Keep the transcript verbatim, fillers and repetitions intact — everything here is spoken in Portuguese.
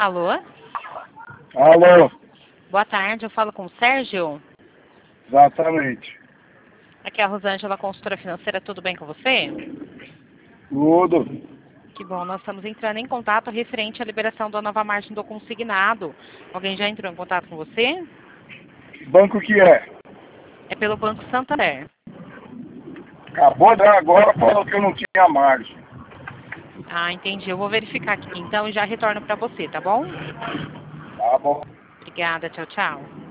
Alô? Alô, Boa tarde, eu falo com o Sérgio. exatamente. Aqui é a Rosângela, consultora financeira, tudo bem com você? Tudo. Que bom, nós estamos entrando em contato referente à liberação da nova margem do consignado. Alguém já entrou em contato com você? Que banco que é? É pelo Banco Santander. Acabou de agora, falou que eu não tinha margem. Ah, entendi. Eu vou verificar aqui então e já retorno para você, tá bom? Tá bom. Obrigada, tchau, tchau.